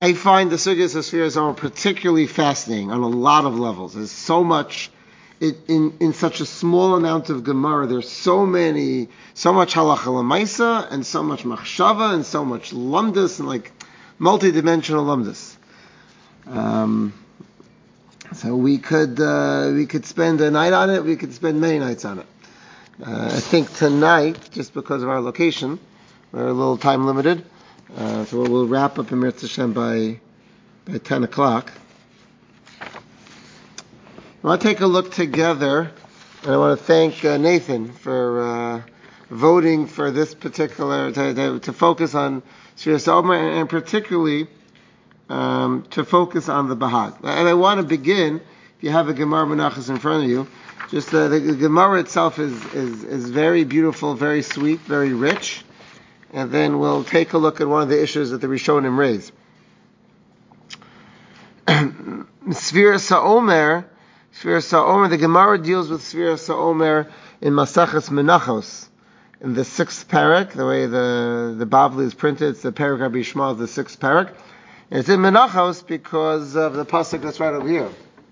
I find the Sugyas of Sfiras are particularly fascinating on a lot of levels. There's so much, in such a small amount of Gemara, there's so much halacha l'maisa, and so much machshava, and so much lumdus, and like multi-dimensional lumdus. So we could spend a night on it, we could spend many nights on it. I think tonight, just because of our location, we're a little time limited, so we'll wrap up in Mirz Hashem by 10 o'clock. I want to take a look together, and I want to thank Nathan for voting for this particular, to focus on Sfiras Omer, and particularly to focus on the Bahag. And I want to begin, if you have a Gemara Menachos in front of you, just the Gemara itself is very beautiful, very sweet, very rich. And then we'll take a look at one of the issues that the Rishonim raise. Sfiras HaOmer, the Gemara deals with Sfiras HaOmer in Maseches Menachos, in the 6th parak, the way the Bavli is printed, it's the parak Rabbi Yishmael, the 6th parak. And it's in Menachos because of the pasuk that's right over here.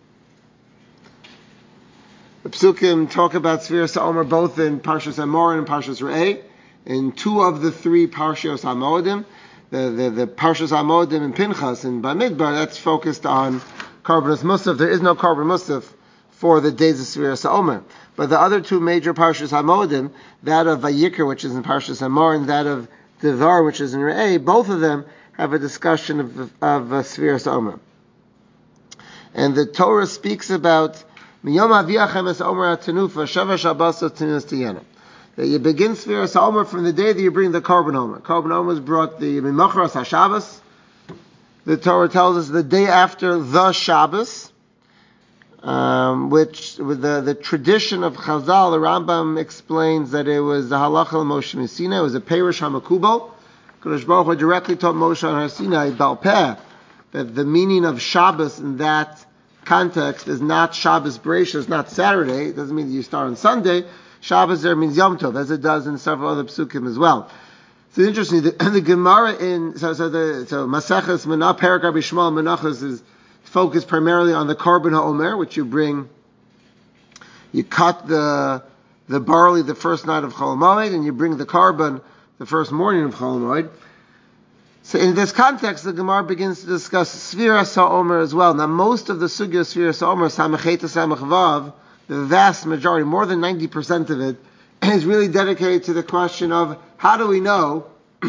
The Psukim talk about Sfiras HaOmer both in Parshas Emor and Parshas Re'eh. In 2 of the 3 Parshas HaMoedim, the Parshas HaMoedim and Pinchas and Bamidbar, that's focused on Karbanos Musaf. There is no Karban Musaf for the days of Sfiras HaOmer. But the other 2 major Parshas HaMoedim, that of Vayikra, which is in Parshas Emor, and that of Devar, which is in Re'eh, both of them have a discussion of Sfiras HaOmer. And the Torah speaks about Miyom Aviachem es Omer HaTenufa, Shava Shabbasos Tenus Tiyana. That you begin Sfiras HaOmer from the day that you bring the Korban Omer. Korban Omer is brought the Mimachras HaShabbos. The Torah tells us the day after the Shabbos, which with the tradition of Chazal, the Rambam explains that it was the Halacha Moshe Messina, it was a Perush HaMakubal. Kadosh Baruch Hu directly taught Moshe on Har Sinai, Baal Peh, that the meaning of Shabbos in that context is not Shabbos Bereishis, it's not Saturday, it doesn't mean that you start on Sunday. Shabbos there means Yom Tov, as it does in several other psukim as well. So it's interesting, the Gemara so Maseches Menach, Perak Rabbi Yishmael Menachos is focused primarily on the Korban HaOmer, which you cut the barley the first night of Chol Hamoed, and you bring the Korban the first morning of Chol Hamoed. So in this context, the Gemara begins to discuss Sfiras HaOmer as well. Now most of the Sugya Sfiras HaOmer, Samachet Samach Vav, the vast majority, more than 90% of it, is really dedicated to the question of how do we know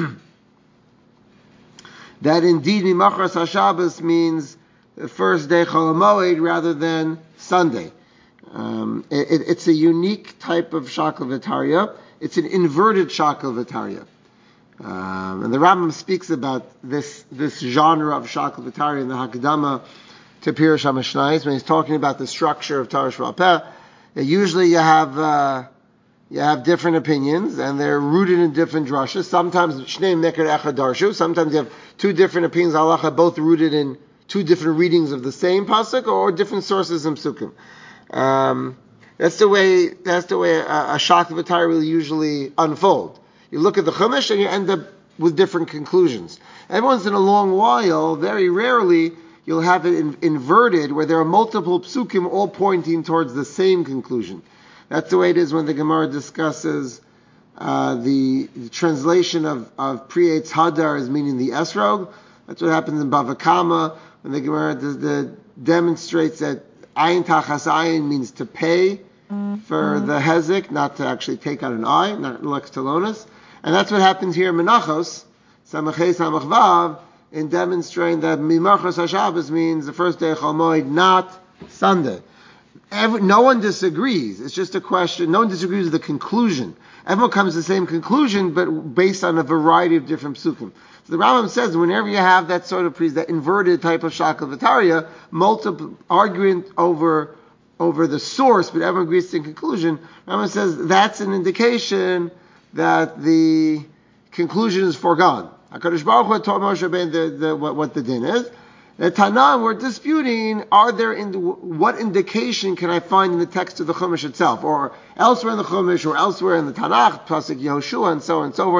that indeed Mimachras HaShabbos means the first day Chol Hamoed rather than Sunday. It's a unique type of Shakal V'Tarya. It's an inverted Shakal V'Tarya. And the Rambam speaks about this genre of Shakal V'Tarya in the Hakdama to Pirush HaMishnayos, when he's talking about the structure of Torah Sheba'al Peh. Usually you have different opinions, and they're rooted in different drashas. Sometimes Shnei Meker Echad Darshu. Sometimes you have 2 different opinions, halacha, both rooted in 2 different readings of the same pasuk or different sources in psukim. That's the way a Shakal V'Tarya will usually unfold. You look at the Chumash and you end up with different conclusions. Every once in a long while, very rarely, you'll have it inverted, where there are multiple psukim all pointing towards the same conclusion. That's the way it is when the Gemara discusses the translation of Pri-Eitz Hadar as meaning the Esrog. That's what happens in Bava Kama, when the Gemara demonstrates that Ayin Tachas Ayin means to pay for the Hezek, not to actually take out an eye, not Lex Talonis. And that's what happens here in Menachos, Samachet Samach Vav, in demonstrating that Mimachras HaShabbos means the first day of Chol Hamoed, not Sunday. No one disagrees. It's just a question. No one disagrees with the conclusion. Everyone comes to the same conclusion, but based on a variety of different psukim. So the Rambam says, whenever you have that sort of that inverted type of Shakal V'Tarya, multiple arguing over the source, but everyone agrees to the conclusion, Rambam says that's an indication that the conclusion is foregone. HaKadosh Baruch Hu told Moshe Rabbeinu what the din is. The Tanam were disputing, what indication can I find in the text of the Chumash itself, or elsewhere in the Chumash, or elsewhere in the Tanakh, Pasuk Yehoshua, and so on and so forth.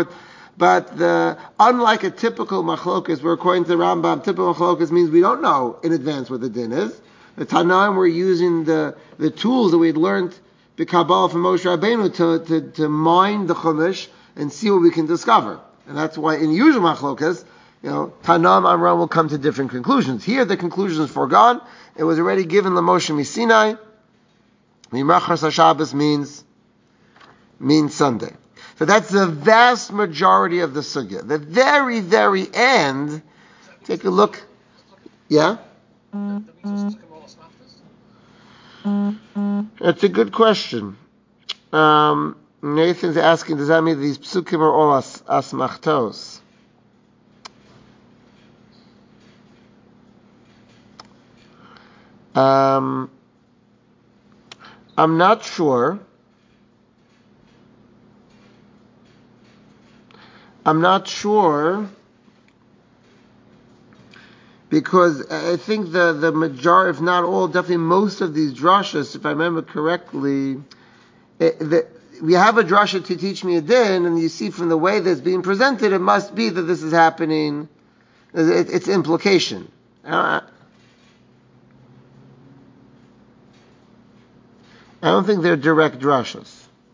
But unlike a typical machlokas, where according to the Rambam, typical machlokas means we don't know in advance what the din is. The Tanaim were using the tools that we had learned the Kabbalah from Moshe Rabbeinu to mine the Chumash and see what we can discover. And that's why in usual machlokas, Tanaim Amram will come to different conclusions. Here the conclusion is foregone. It was already given the Moshe Misinai. Mimachas HaShabbos means Sunday. So that's the vast majority of the sugya. The very, very end, take a look. Yeah? That's a good question. Nathan's asking, does that mean these psukim are all asmachtos? I'm not sure. Because I think the majority, if not all, definitely most of these drashas, if I remember correctly, we have a drasha to teach me a din, and you see from the way that's being presented, it must be that this is happening. It's implication. I don't think they're direct drashas.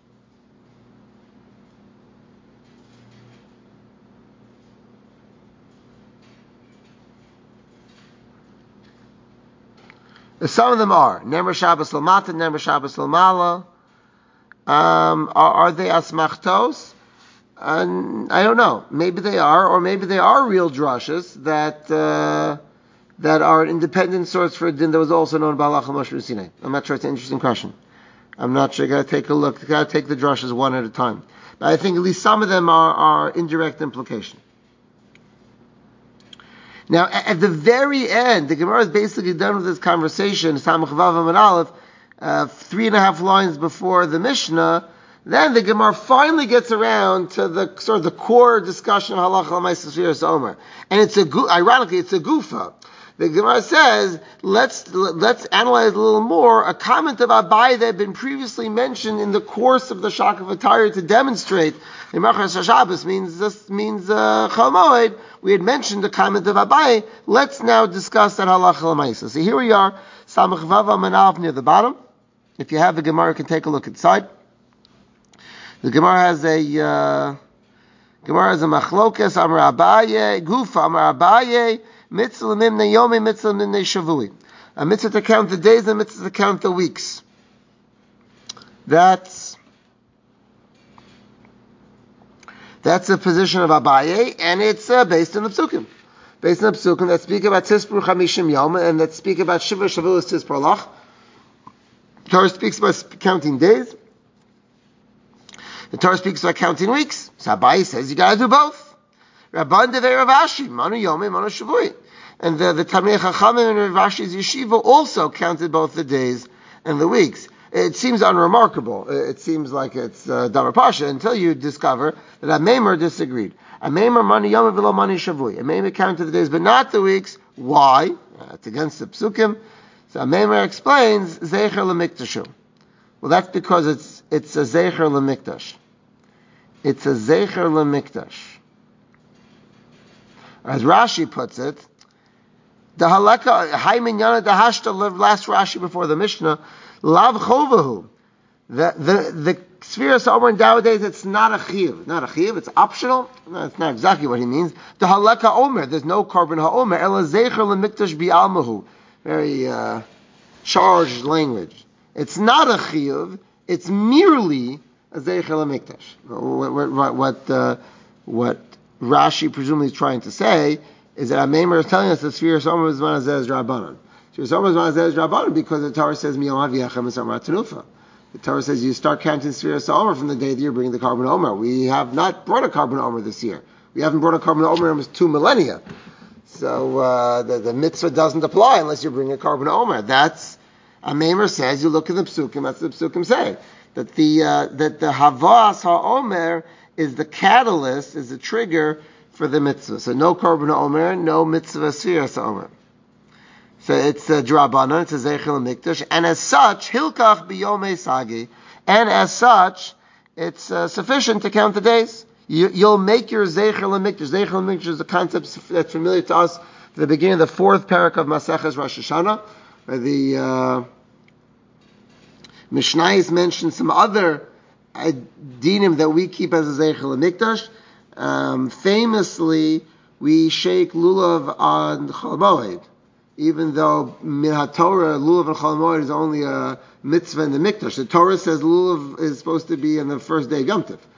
Some of them are. Nemer Shabbos Lamata, Nemer Shabbos Lamala. Are they asmachtos? I don't know. Maybe they are, or maybe they are real drashas that are an independent source for a din that was also known by Halacha Moshe Sinai. I'm not sure. It's an interesting question. I'm not sure. Got to take a look. Got to take the drashas one at a time. But I think at least some of them are indirect implication. Now, at the very end, the Gemara is basically done with this conversation, Samach Vav Amud Aleph, 3.5 lines before the Mishnah. Then the Gemara finally gets around to the sort of the core discussion of Halacha L'Maaseh Sfiras Omer. And ironically, it's a gufa. The Gemara says, let's analyze a little more a comment of Abai that had been previously mentioned in the course of the Shak of Atayr to demonstrate Mimachas HaShabbos means Chol Moed. We had mentioned the comment of Abai. Let's now discuss that Halacha L'Maaseh. So here we are, Samach Vav Amud Aleph near the bottom. If you have the Gemara, you can take a look inside. The Gemara has a machlokas, Amar Abaye, Gufa, Amar Abaye, Mitzvah Mimnei Yomi, Mitzvah Mimnei Shavui. A mitzvah to count the days and a mitzvah to count the weeks. That's the position of Abaye, and it's based on the psukim. Based on the psukim that speak about Tispur Chamishim Yom, and that speak about Shiva Shavuos Tispur Lach. Torah speaks about counting days. The Torah speaks about counting weeks. So Abaye says you got to do both. Rabban Devei Rav Ashi, Manu Yomi, Manu Shavui. And the Talmidei Chachamim in Rav Ashi's yeshiva also counted both the days and the weeks. It seems unremarkable. It seems like it's Davar Pasha until you discover that Ameimer disagreed. Ameimer Manu Yomi V'lo Manu Shavui. Ameimer counted the days but not the weeks. Why? It's against the psukim. So Ameimer explains Zeicher L'Mikdashu. Well, that's because it's a Zeicher L'Mikdash. It's a Zeicher L'Mikdash. As Rashi puts it, the halakha Hay Minyana Dahashta last Rashi before the Mishnah, Lav Chovahu. The Sfiras Omer nowadays it's not a chiyuv. Not a chiyuv, it's optional. No, it's not exactly what he means. The halakha Omer, there's no carbon ha'omer. Ela Zeicher L'Mikdash Bi'almahu. Very charged language. It's not a chiyuv, it's merely a Zeicher L'Mikdash. What Rashi presumably is trying to say is that Ameimer is telling us that Sfiras Omer is one Azez Rabbanon. Sfiras Omer is one Azez Rabbanon because the Torah says Miyom Aviyachem Esamrat Tenufa. The Torah says you start counting Sfiras Omer from the day that you're bringing the carbon Omer. We have not brought a carbon Omer this year. We haven't brought a carbon Omer in almost 2 millennia. So the mitzvah doesn't apply unless you bring a carbon Omer. That's Ameimer says. You look at the psukim. That's what the psukim say. That the Havas HaOmer is the catalyst, is the trigger for the mitzvah. So no korban omer, no mitzvah sfiras omer. So it's a drabana, it's a zeichel mikdash, and as such, hilkach biyomei sagi, and as such, it's sufficient to count the days. You'll make your Zeicher L'Mikdash. Zeicher L'Mikdash is a concept that's familiar to us at the beginning of the fourth parak of Maseches Rosh Hashanah, where the Mishnayos mentioned some other dinim that we keep as a Zeicher L'Mikdash. Famously, we shake lulav on Chol Moed, even though min haTorah lulav and Chol Moed is only a mitzvah in the Mikdash. The Torah says lulav is supposed to be on the first day of Yom Tov.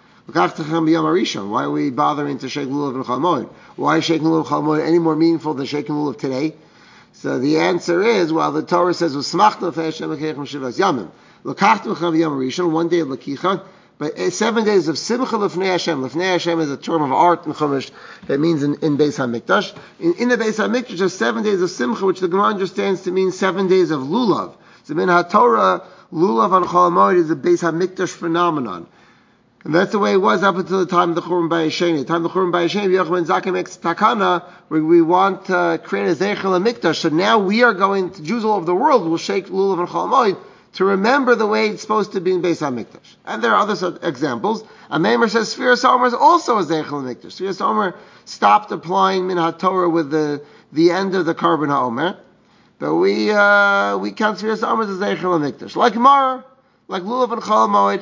Why are we bothering to shake lulav and Chol Moed? Why is shaking lulav and Chol Moed any more meaningful than shaking lulav today? So the answer is, while the Torah says "V'smachta Hashem l'keichem shivas yamim," l'kachtem b'chem b'yom harishon, one day of l'kicha, but 7 days of simcha l'fnei Hashem. L'fnei Hashem is a term of art in Chumash that means in Beis HaMikdash. In the Beis HaMikdash, there's 7 days of simcha, which the Gemara understands to mean 7 days of lulav. So in HaTorah, lulav on Chol Moed is a Beis HaMikdash phenomenon. And that's the way it was up until the time of the Churban Bayesheni. The time of the Churban Bayesheni, Yochanan Zaken makes takana, where we want to create a Zeicher L'Mikdash. So now we are going to, Jews all over the world will shake lulav and Chol Moed to remember the way it's supposed to be in Beis HaMikdash. And there are other examples. A Meimer says Sfiras Omer is also a Zeicher L'Mikdash. Sfiras Omer stopped applying Min HaTorah with the end of the Karban HaOmer. But we count Sfiras Omer as a Zeicher L'Mikdash. Like Mar, like lulav and Chol Moed.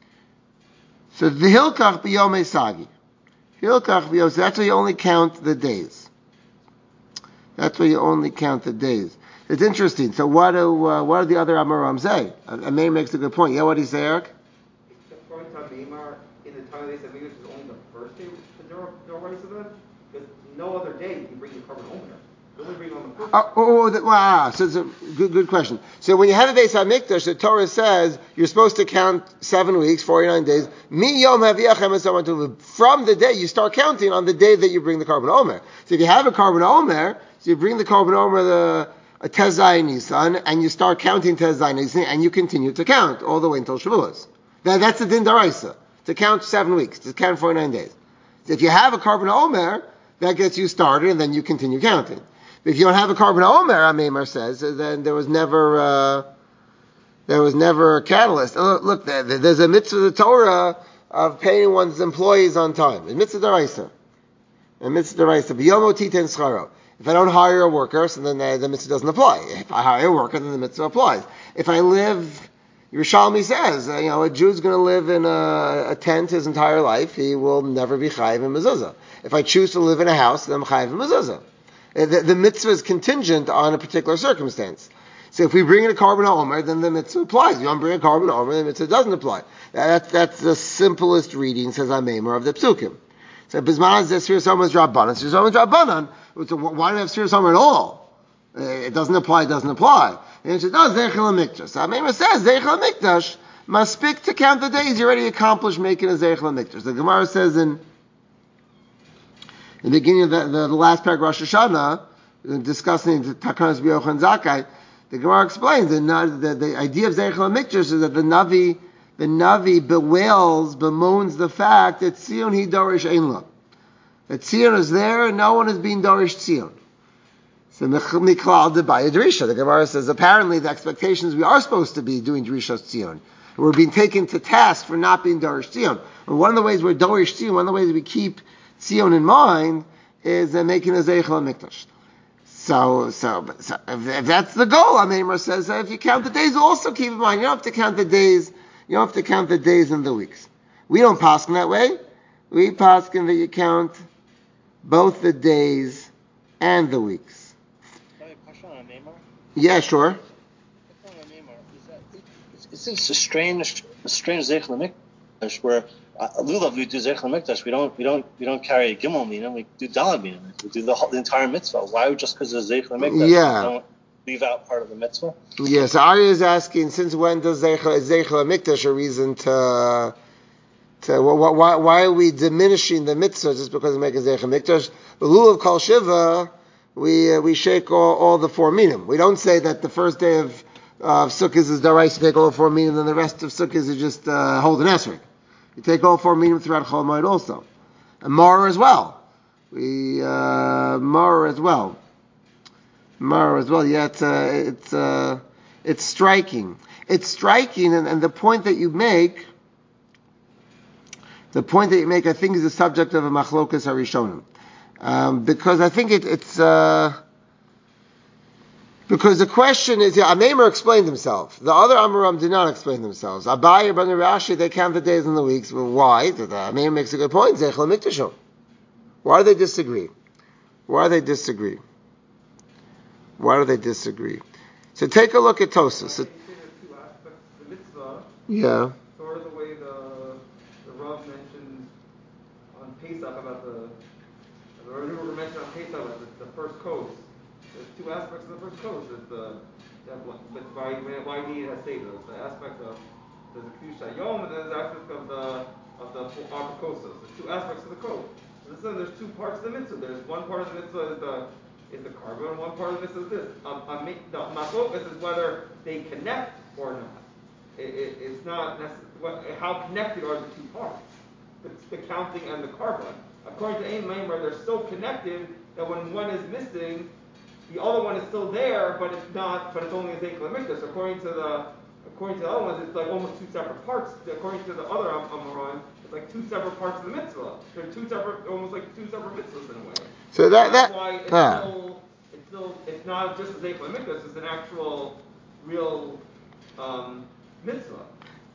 So the Hilkach b'Yomei Sagi. Hilkach b'Yomei, so that's where you only count the days. That's where you only count the days. It's interesting. So what do the other Amoram say? Amir makes a good point. Yeah, what do you say, Eric? According to Amir, in the time they said maybe this is only the first day the rights of it, because no other day you can bring the carbon home there. You only bring it on the first day. Wow. So it's a good question. So when you have a Beis HaMikdash, the Torah says you're supposed to count 7 weeks, 49 days. Mi yom haviachem and so on. From the day you start counting on the day that you bring the Karban Omer. So if you have a Karban Omer, so you bring the Karban Omer a Tezai Nisan, and you start counting Tezai Nisan, and you continue to count all the way until Shavuos. That's the Din Daraisa, to count 7 weeks, to count 49 days. So if you have a Karban Omer, that gets you started, and then you continue counting. But if you don't have a Karban Omer, Amemar says, then there was never a catalyst. Look, there's a mitzvah of the Torah of paying one's employees on time. A mitzvah Daraisa. A mitzvah Daraisa. B'yomo titen scharo. If I don't hire a worker, so then the mitzvah doesn't apply. If I hire a worker, then the mitzvah applies. If I live, Yerushalmi says, a Jew's going to live in a tent his entire life, he will never be chayiv in mezuzah. If I choose to live in a house, then I'm chayiv in mezuzah. The mitzvah is contingent on a particular circumstance. So if we bring in a Karban HaOmer, then the mitzvah applies. If you don't bring a Karban HaOmer, the mitzvah doesn't apply. That's the simplest reading, says Amemar, of the Psukim. So Bisman says Sfiras Omer is Rabbanan. Sfiras Omer is Rabbanan. So why do we have Sfiras Omer at all? It doesn't apply. And he says, no, Zeicher L'Mikdash. So Amemar says Zeicher L'Mikdash must speak to count the days. You already accomplished making a Zeicher L'Mikdash. The Gemara says in the beginning of the last paragraph Rosh Hashanah, discussing the Takanos B'Yochanan Zakai, the Gemara explains that the idea of Zeicher L'Mikdash is that the Navi bemoans the fact that Tzion he Dorish Ein Lo. That Tzion is there and no one is being Dorish Tzion. So Miklal Debaya Drisha. The Gemara says apparently the expectations we are supposed to be doing Drishas Tzion. We're being taken to task for not being Dorish Tzion. And one of the ways we're Dorish Tzion, one of the ways we keep Tzion in mind is making a Zeicher L'Mikdash. So if that's the goal, Amemar says, if you count the days, also keep in mind, you don't have to count the days, and the weeks. We don't paskin that way. We paskin that you count both the days and the weeks. Can I have a question on Amemar? Yeah, sure. It's a strange Zeicher L'Mikdash where Lulav we do Zeicher L'Mikdash. We don't carry a Gimel Minim. We do Daled Minim. We do the entire mitzvah. Why just because of Zeicher L'Mikdash? Yeah. We don't leave out part of the mitzvah. Yeah. So Arya is asking, since when does Zeicher L'Mikdash a reason to why are we diminishing the mitzvah just because we make a Zeicher L'Mikdash? The Lulav Kol Shiva, we shake all the 4 minim. We don't say that the first day of Sukkot is Darais to take all 4 minim, and the rest of Sukkot is just hold an esrog. You take all 4 minim throughout Chol Moed also. And Mar as well. Mar as well. Yeah, it's striking. It's striking, and the point that you make The point that you make, I think, is the subject of a machlokas harishonim. Because I think it's because the question is, Ameimer explained himself. The other Amoram did not explain themselves. Abaye, Bani Rashi, they count the days and the weeks. Well, why? The Ameimer makes a good point. Zeichel Miktashon. Why do they disagree? Why do they disagree? So take a look at Tosas. Yeah. Sort of the way the Rav mentioned on Pesach about the Rav mentioned on Pesach about the first coast. There's two aspects of the first coast. There's but why do you have to say those? The aspect of the Kedusha Yom and then the aspect of the Apokosas. There's two aspects of the coast. So there's two parts of the mitzvah. There's one part of the mitzvah is the carbon, and one part of the mitzvah is this. The machlokas is whether they connect or not. It's not how connected are the two parts, the counting and the carbon. According to Ein Maimer, they're so connected that when one is missing, the other one is still there, but it's not. But it's only a Zeichel Mikdash. According to the other ones, it's like almost two separate parts. According to the other Amoron, it's like two separate parts of the mitzvah. They're almost like two separate mitzvahs in a way. So that's why it's not just a Zeichel Mikdash. It's an actual, real mitzvah.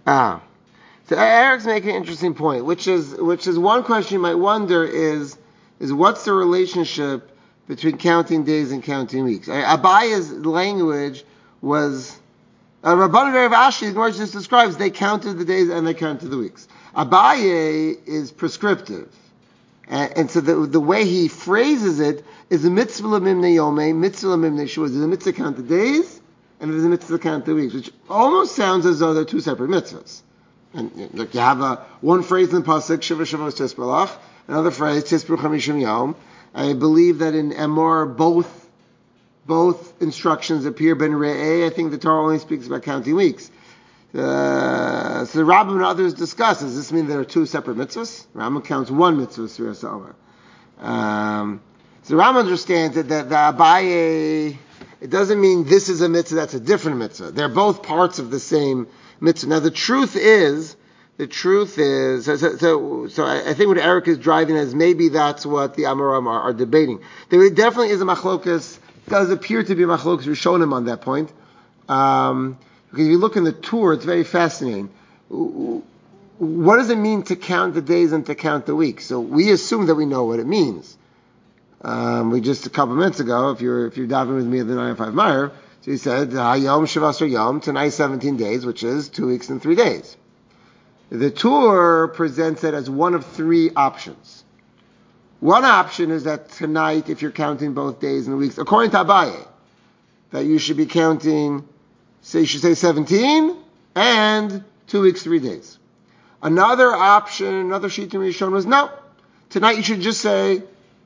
So Eric's making an interesting point, which is one question you might wonder is what's the relationship between counting days and counting weeks? Abaya's language was Rabbanan Rav Ashi, the Gemara just describes they counted the days and they counted the weeks. Abaye is prescriptive, and so the way he phrases it is a mitzvah l'mimnei yomei, mitzvah l'mimnei shuah. There's a mitzvah to count the days, and there's a mitzvah to count the weeks, which almost sounds as though they're two separate mitzvahs. And look, you have one phrase in the pasuk Shiva Shavos Tisparach, another phrase Tisparu Chamishim Yom. I believe that in Emor both instructions appear ben re'eh. I think the Torah only speaks about counting weeks. So the Rambam and others discuss, does this mean there are two separate mitzvahs? Rambam counts one mitzvah, Surah Sa'omer. So the Rambam understands that the Abaye, it doesn't mean this is a mitzvah, that's a different mitzvah. They're both parts of the same mitzvah. Now the truth is, so I think what Eric is driving is maybe that's what the Amoram are debating. There definitely is a machlokas, does appear to be a machlokas rishonim on that point. Because if you look in the tour, it's very fascinating. What does it mean to count the days and to count the weeks? So we assume that we know what it means. We just a couple minutes ago, if you're diving with me at the 905 Meyer, so he said, Hayom Shavasar Yom, tonight 17 days, which is 2 weeks and 3 days. The tour presents it as one of three options. One option is that tonight, if you're counting both days and the weeks, according to Abaye, that you should be counting, you should say 17 and 2 weeks, 3 days. Another option, another sheet to be shown was, no, tonight you should just say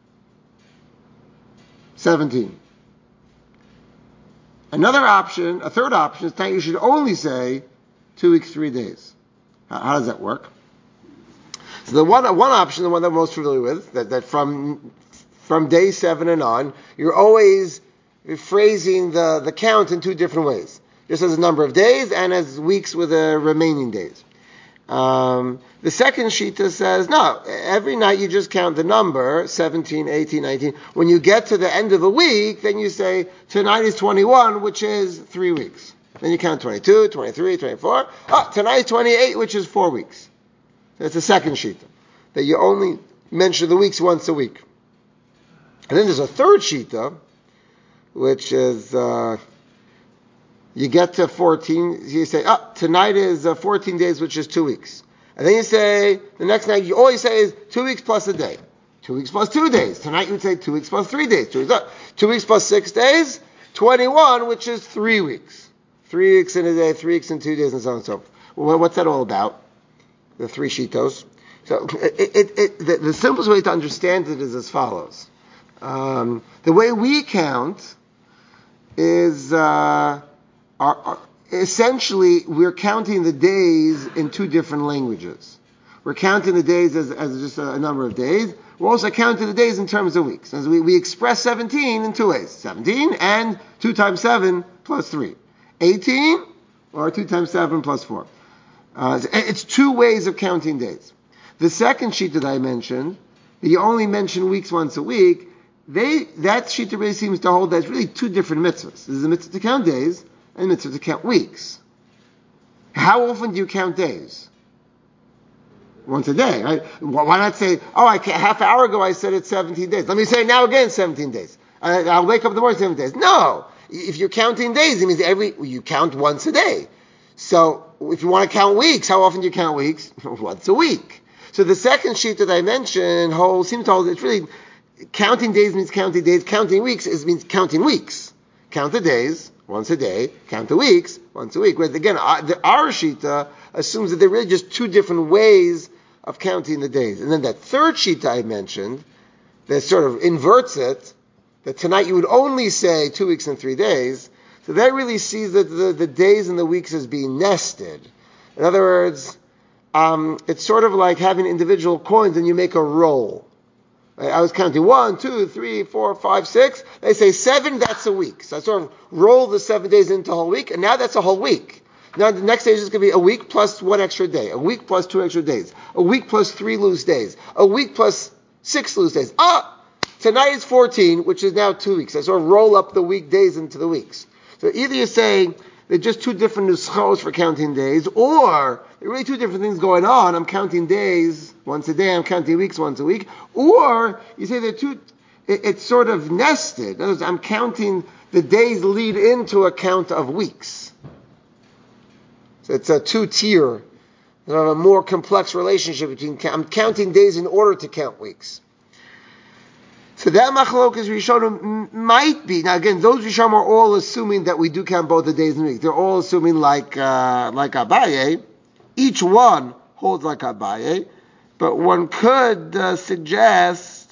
17. Another option, a third option, is tonight you should only say 2 weeks, 3 days. How does that work? So the one option, the one that I'm most familiar with, that from day 7 and on, you're always phrasing the count in two different ways. Just as a number of days and as weeks with the remaining days. The second shita says, no, every night you just count the number, 17, 18, 19. When you get to the end of a week, then you say, tonight is 21, which is 3 weeks. Then you count 22, 23, 24. Tonight is 28, which is 4 weeks. That's the second shita. That you only mention the weeks once a week. And then there's a third shita, which is, you get to 14, you say, tonight is 14 days, which is 2 weeks. And then you say, the next night, you always say is 2 weeks plus a day. 2 weeks plus 2 days. Tonight you would say 2 weeks plus 3 days. 2 weeks plus 6 days, 21, which is 3 weeks. 3 weeks in a day, 3 weeks in 2 days, and so on and so forth. Well, what's that all about? The three shitos. So the simplest way to understand it is as follows. The way we count is essentially we're counting the days in two different languages. We're counting the days as just a number of days. We're also counting the days in terms of weeks. As we express 17 in two ways. 17 and 2 times 7 plus 3. 18 or 2 times 7 plus 4. It's two ways of counting days. The second sheet that I mentioned, you only mention weeks once a week, that sheet really seems to hold that it's really two different mitzvahs. There's a mitzvah to count days and a mitzvah to count weeks. How often do you count days? Once a day, right? Why not say, half an hour ago I said it's 17 days. Let me say it now again, 17 days. I'll wake up in the morning, 17 days. No! If you're counting days, it means you count once a day. So, if you want to count weeks, how often do you count weeks? Once a week. So the second sheet that I mentioned seems to hold, it's really, counting days means counting days, counting weeks means counting weeks. Count the days, once a day, count the weeks, once a week. Whereas again, our shita assumes that they're really just two different ways of counting the days. And then that third shita I mentioned, that sort of inverts it, that tonight you would only say 2 weeks and 3 days, so that really sees that the days and the weeks as being nested. In other words, it's sort of like having individual coins and you make a roll. Right? I was counting 1, 2, 3, 4, 5, 6. They say 7, that's a week. So I sort of roll the 7 days into a whole week, and now that's a whole week. Now the next stage is going to be a week plus 1 extra day, a week plus 2 extra days, a week plus 3 loose days, a week plus 6 loose days. Tonight is 14, which is now 2 weeks. I sort of roll up the weekdays into the weeks. So either you say they're just two different nuschos for counting days, or there are really two different things going on. I'm counting days once a day, I'm counting weeks once a week. Or you say it's sort of nested. In other words, I'm counting the days lead into a count of weeks. So it's a two-tier, a more complex relationship between, I'm counting days in order to count weeks. So that machlokas Rishonim might be, now again, those Rishonim are all assuming that we do count both the days and weeks. They're all assuming like Abaye. Each one holds like Abaye, but one could suggest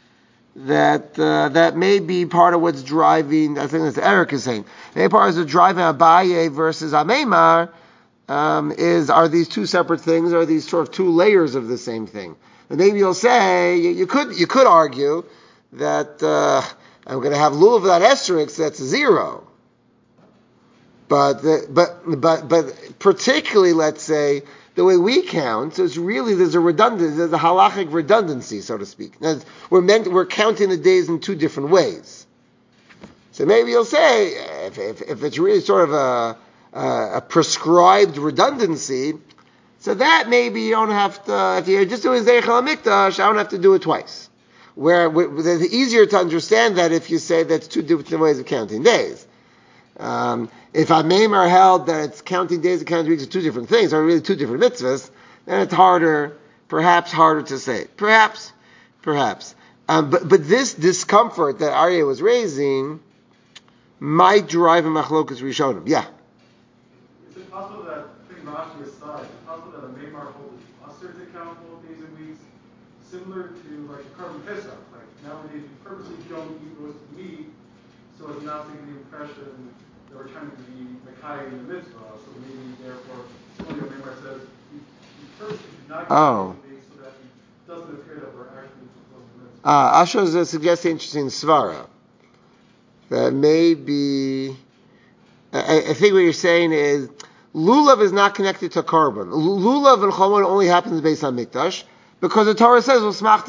that may be part of what's driving, I think that's Eric is saying, maybe part of what's driving Abaye versus Ameimar are these two separate things, or are these sort of two layers of the same thing? And maybe you'll say, you could argue that I'm going to have lulav without escherichs, that's 0. But particularly, let's say, the way we count, so it's really, there's a halachic redundancy, so to speak. We're counting the days in two different ways. So maybe you'll say, if it's really sort of a prescribed redundancy, so that maybe you don't have to, if you're just doing Zeichel HaMikdash, I don't have to do it twice. Where it's easier to understand that if you say that's two different ways of counting days. If Ameimar held that it's counting days and counting weeks are two different things, or really two different mitzvahs, then it's perhaps harder to say. Perhaps. But this discomfort that Aryeh was raising might drive a machlokas Rishonim. Yeah. Is it possible that, putting Rashi aside, is it possible that a Meimar holds usher to count both days and weeks, similar to like a carbon pesach? Like nowadays we purposely don't eat roasted meat so as not to give the impression that we're trying to be Makai in the mitzvah. So maybe therefore, similarly, Meimar says we purposely do not eat meat so that it doesn't appear that we're actually fulfilling the mitzvah. Asher is suggesting interesting svara. That maybe, I think what you're saying is, lulav is not connected to carbon. Lulav and chomor only happens based on mikdash, because the Torah says,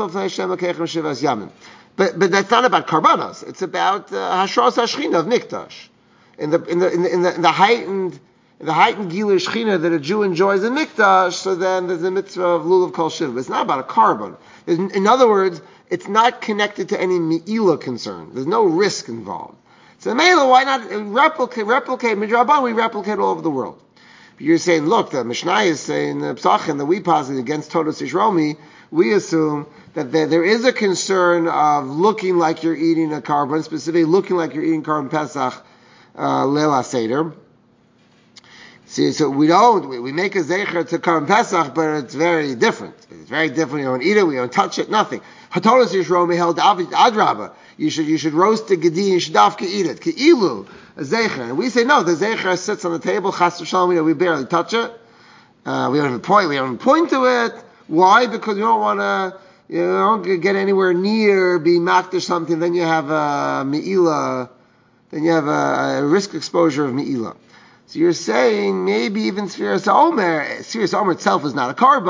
but that's not about karbanos. It's about hashras hashchina of mikdash. In the heightened gilui shchina that a Jew enjoys in mikdash, so then there's the mitzvah of lulav kol shiva. It's not about a carbon. In other words, it's not connected to any me'ila concern. There's no risk involved. So me'ila, why not replicate midraban? We replicate all over the world. But you're saying, look, the Mishnah is saying the Psachim that we posit against Todos Yishromi, we assume that there is a concern of looking like you're eating a carbon, specifically looking like you're eating carbon Pesach Leil HaSeder. See, so we make a zecher to carbon Pesach, but it's very different. It's very different. You don't eat it, we don't touch it, nothing. Hatolos Yishromi held Adrabah. You should roast the gedi, you should dafka eat it. Ke'ilu, a zecher. And we say, no, the zecher sits on the table, chas v'shalom, we barely touch it. We don't even point to it. Why? Because you don't want to, you don't get anywhere near being makdash something, then you have a me'ila, then you have a risk exposure of me'ila. So you're saying maybe even Sfiras Omer itself is not a carbon,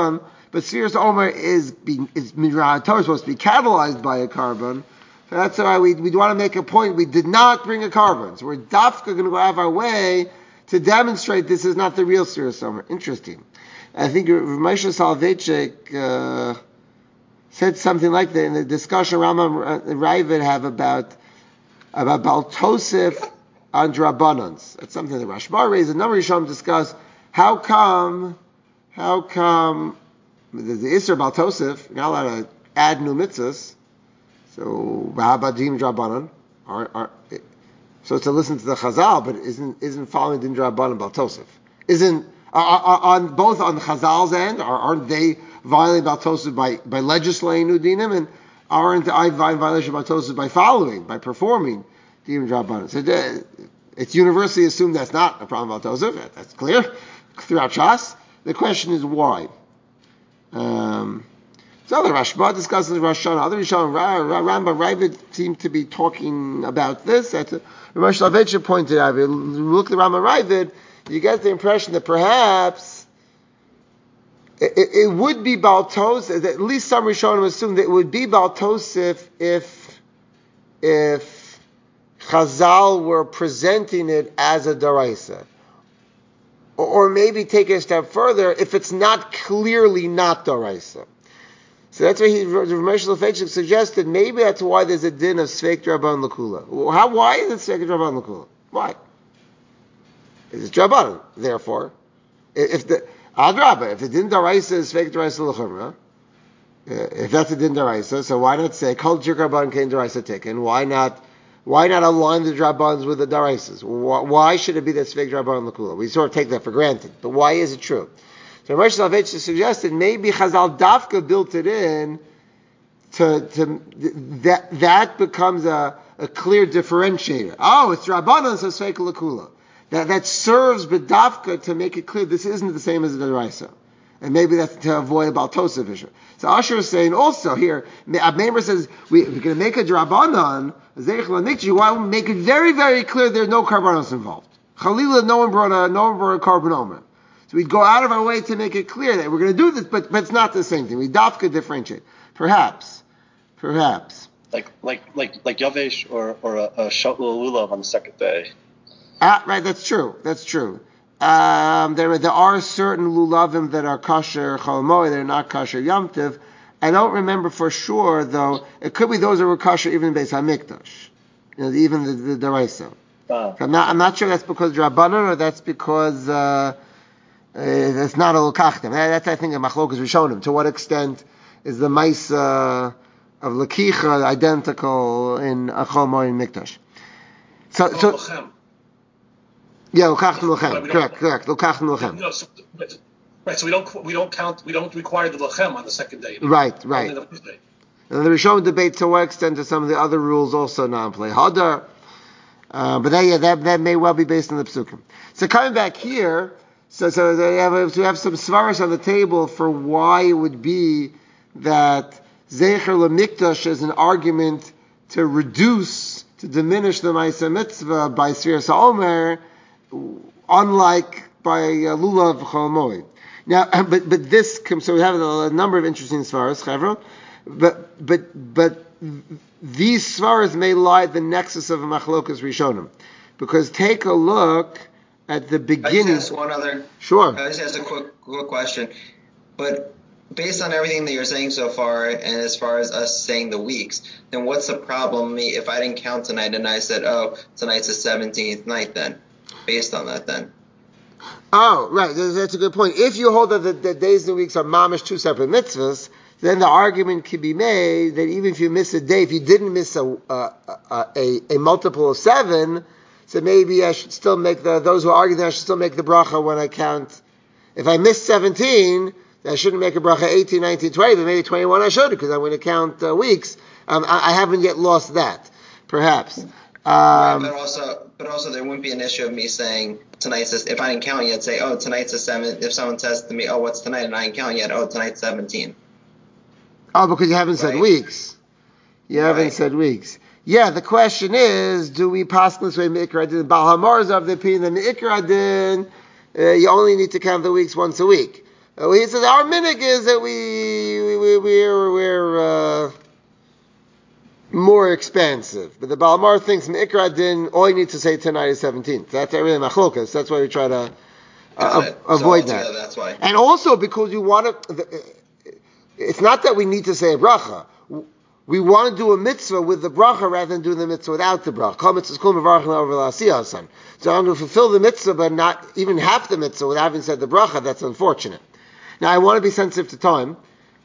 but Sfiras Omer is Torah is supposed to be catalyzed by a carbon. So that's why we want to make a point. We did not bring a carbon. So we're dafka going to go out of our way to demonstrate this is not the real Sfiras Omer. Interesting. I think Moshe Soloveitchik said something like that in the discussion Rambam and Ravid have about Baal Tosef on Drabanans. That's something that Rashba raised. A number of Yisham discuss how come the Isser Baal Tosef, you're not allowed to add new mitzvahs. So how about Dim Drabanan? So it's to listen to the Chazal, but isn't following Dim Drabanan Baal Tosef? Isn't on both on the Chazal's end? Aren't they violating Baal Tosef by legislating new dinim, and aren't I violation of Baal Tosef by following, by performing Dim Drabanan? So it's universally assumed that's not a problem of Baal Tosef. That's clear throughout Shas. The question is why. So the Rashba discusses Rosh Hashanah. Other Rishon, Rambam, Ravid seem to be talking about this. Ramesh Soloveitchik pointed out. If you look at the Rambam Ravid, you get the impression that perhaps it would be Baal Tosef. At least some Rishonim assume that it would be Baal Tosef if Chazal were presenting it as a daraisa. Or maybe take it a step further, if it's not clearly not daraisa. So that's why Ramesh Soloveitchik suggested maybe that's why there's a din of Sveik Draban Lakula. Why is it Sveik Draban Lakula? Why? It's Draban. Therefore, if the din daraisa is Sveik Daraisa L'chumra, if that's a din daraisa, so why not say Kol Jir Draban Kein Daraisa Tikkun? Why not align the Drabans with the daraisas? Why should it be that Sveik Draban Lakula? We sort of take that for granted, but why is it true? So Ramesh Soloveitchik suggested maybe Chazal Dafka built it in to that becomes a clear differentiator. Oh, it's Rabbanan, so Sveik Lakula. That serves B'dafka to make it clear this isn't the same as the Daraisa. And maybe that's to avoid a Baal Tosef issue. So Asher is saying also here, Abneimer says, we're going to make a Drabanan, you want to make it very, very clear there's no Karbanos involved. Chalila, no one brought a Karban Omer. So we'd go out of our way to make it clear that we're going to do this, but it's not the same thing. We dafka differentiate. Perhaps. Like Yavesh or a Shalul Lulav on the second day. Right, that's true. There are certain lulavim that are kosher chalmoi, they're not kosher yamtiv. I don't remember for sure, though. It could be those that were kosher even Beis Hamikdash. Even the deraisa. I'm not sure that's because Rabbanan or that's because it's not a lokachtim. That's, I think, a machlokas rishonim. To what extent is the maisa of lakicha identical in Achol and Mikdash? So yeah, lokachtim lochem. Correct. Lokachtim lochem. Right. So we don't require the lochem on the second day. Right. And the rishonim debate to what extent are some of the other rules also non-play hadar. But that may well be based on the psukim. So coming back here. So we have some svaras on the table for why it would be that Zecher LeMikdash is an argument to diminish the Ma'aseh Mitzvah by Sfiras Omer, unlike by Lulav Chol Moed. Now, but this comes, so we have a number of interesting svaras, Chavra, but these svaras may lie at the nexus of a Machlokas Rishonim, because take a look at the beginning. I just ask one other. Sure. I just ask a quick question. But based on everything that you're saying so far, and as far as us saying the weeks, then what's the problem? If I didn't count tonight and I said, tonight's the 17th night, then based on that, then. Oh, right. That's a good point. If you hold that the days and the weeks are mamish two separate mitzvahs, then the argument can be made that even if you miss a day, if you didn't miss a multiple of 7. So maybe I should still make those who argue that I should still make the bracha when I count. If I missed 17, I shouldn't make a bracha 18, 19, 20, but maybe 21 I should, because I'm going to count weeks. I haven't yet lost that, perhaps. Right, but also there wouldn't be an issue of me saying tonight's if I didn't count yet, say, tonight's the 7th. If someone says to me, what's tonight, and I didn't count yet, tonight's 17. Oh, because you haven't said weeks. You haven't said weeks. Yeah, the question is, do we possibly say Me'ikar Adin? Baal HaMar is of the opinion that Me'ikar Adin, you only need to count the weeks once a week. He says our minig is that we're more expansive. But the Balmar thinks Mikra din, all you need to say tonight is 17th. That's really machlokas. That's why we try to avoid that. That's why. And also because you want to, it's not that we need to say a bracha. We want to do a mitzvah with the bracha rather than doing the mitzvah without the bracha. So I'm going to fulfill the mitzvah, but not even half the mitzvah without having said the bracha. That's unfortunate. Now I want to be sensitive to time.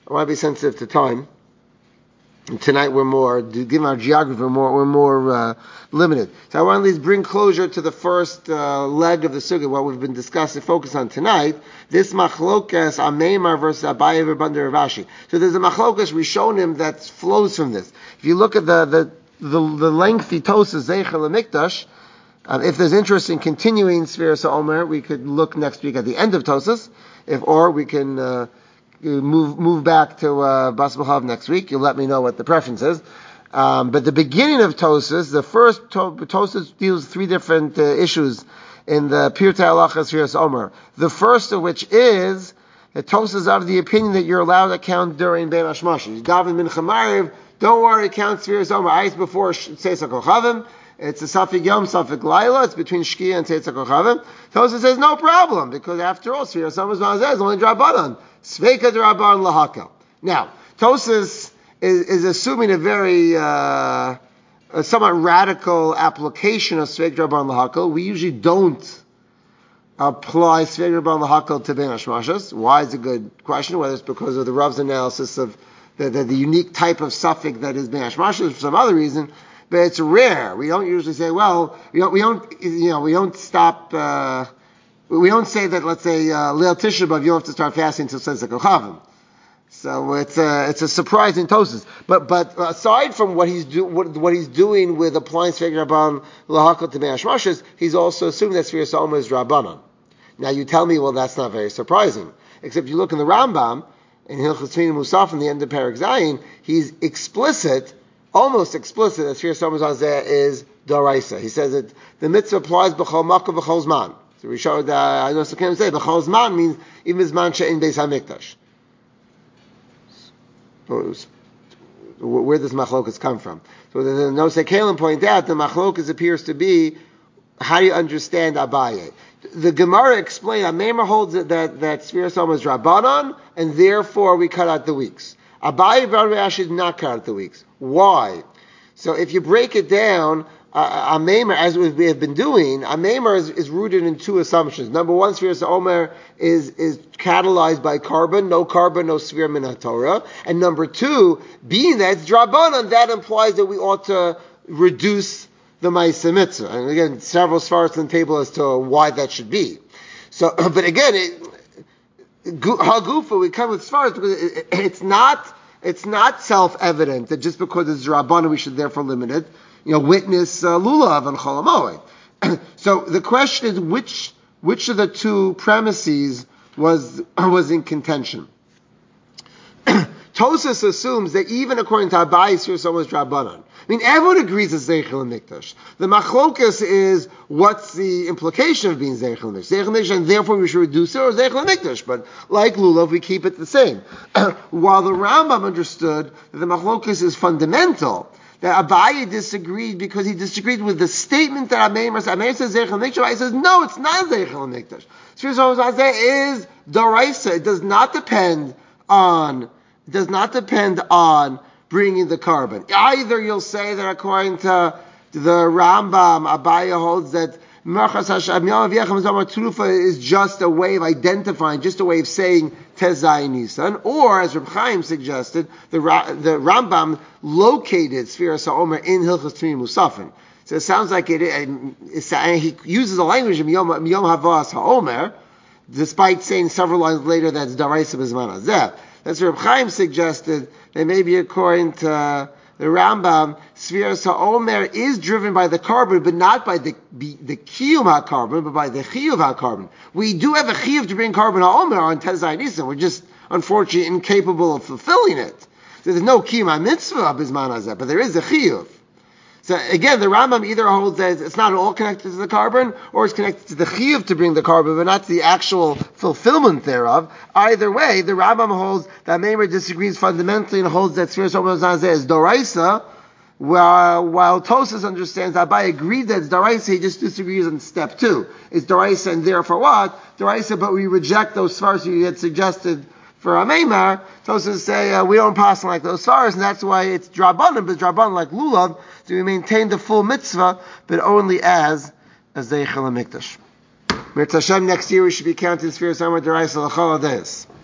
And tonight given our geography, we're more limited. So I want to at least bring closure to the first leg of the sugya, what we've been discussing, focus on tonight. This machlokas Ameimar versus Abaye Rabban Rav Ashi. So there's a machlokas Rishonim that flows from this. If you look at the lengthy Tosas Zeichel Mikdash, if there's interest in continuing Sfiras HaOmer, we could look next week at the end of Tosas, or we can move back to Bas B'Chav next week. You'll let me know what the preference is. But the beginning of Tosas, the first Tosas deals with three different issues in the Pirtei Halachas Sfiras Omer. The first of which is that Tosas are of the opinion that you're allowed to count during Bein Hashmashim. Daven Mincha Mariv, don't worry, count Sfiras Omer. Ice before Tzeis HaKochavim. It's a Safik Yom, Safik Laila. It's between Shkia and Tzeis HaKochavim. Tosas says no problem, because after all, Sfiras Omer is only Drabanan. Sveika Drabanan Lahakel. Now, Tosas is assuming a very a somewhat radical application of Sveik Drabanan Lahakel. We usually don't apply Sveik Drabanan Lahakel to Bein Hashmashas. Why is a good question, whether it's because of the Rav's analysis of the unique type of suffix that is Bein Hashmashas for some other reason, but it's rare. We don't usually say, well, we don't stop, we don't say that, let's say, Leil Tisha B'Av, you don't have to start fasting until Tzeis HaKochavim. So it's a surprising Tosas. But aside from what he's doing with applying Sfeik Rabban Lahakel to Bein Hashmashas, he's also assuming that Sfiras HaOmer is Rabbanan. Now you tell me, well, that's not very surprising. Except you look in the Rambam, in Hilchos Tefillin Musaf, in the end of Perek Zayin, he's almost explicit, that Sfiras HaOmer is Doraisa. He says that the mitzvah applies B'chol Makom B'chol Zman. So we showed, I know some can say, B'chol Zman means even Zman she'ein Beis HaMikdash. Where does machlokas come from? So the Nosei Kalim point out the machlokas appears to be, how do you understand Abaye? The Gemara explained, Ameimer holds that Sfiras HaOmer is Rabbanan, and therefore we cut out the weeks. Abaye Rav Ashi did not cut out the weeks. Why? So if you break it down, Ameimer, as we have been doing, Ameimer is rooted in two assumptions. Number one, Sfiras HaOmer is catalyzed by carbon, no Sfir min HaTorah. And number two, being that it's Drabanan, that implies that we ought to reduce the Ma'aseh Mitzvah. And again, several svaros on the table as to why that should be. So, but again, Hagufa, we come with svaros because it's not self-evident that just because it's Drabanan we should therefore limit it. Witness Lulav and Chol HaMoed. So the question is, which of the two premises was in contention? Tosas assumes that even according to Abaye, Sfiras HaOmer is Drabanan. I mean, everyone agrees it's Zeichel Mikdash. The machlokas is, what's the implication of being Zeichel Mikdash? Zeichel Mikdash, and therefore we should reduce it, or Zeichel Mikdash. But like Lulav, we keep it the same. While the Rambam understood that the machlokas is fundamental, that Abaye disagreed because he disagreed with the statement that Ameimer says Zeichel Mikdash. Abaye says, no, it's not Zeichel Mikdash. Sfiras HaOmer is Doraisa. It does not depend on bringing the carbon. Either you'll say that according to the Rambam, Abaye holds that is just a way of identifying, just a way of saying Tezai Nisan, or as Reb Chaim suggested, the Rambam located Sfiras HaOmer in Hilchos Tefillin Musafin. So it sounds like he uses the language of Yom Havas HaOmer, despite saying several lines later that's Daraisa B'Zman Hazeh. That's what Reb Chaim suggested, that maybe according to the Rambam, Sfiras HaOmer is driven by the carbon, but not by the Kiyum HaCarbon, but by the Chiyuv HaCarbon. We do have a Chiyuv to bring carbon HaOmer on Tezai Nisan. We're just, unfortunately, incapable of fulfilling it. So there's no Kiyum HaMitzvah B'Zman Hazeh, but there is a Chiyuv. So again, the Rambam either holds that it's not all connected to the carbon, or it's connected to the chiyuv to bring the carbon, but not to the actual fulfillment thereof. Either way, the Rambam holds that Meimer disagrees fundamentally and holds that Sfiras Omer Zanzeh is Doraisa, while Tosas understands that Abai agreed that it's Doraisa, he just disagrees on step 2. It's Doraisa and therefore what? Doraisa, but we reject those Sfaras you had suggested for Ameimar. Tosas say we don't pass like those Sfaras, and that's why it's Drabanan, but Drabanan like Lulav, so we maintain the full mitzvah, but only as a Zeichel HaMikdash. Mirz Hashem, next year we should be counting Sfiras Omer Doraisa L'chol Adayos.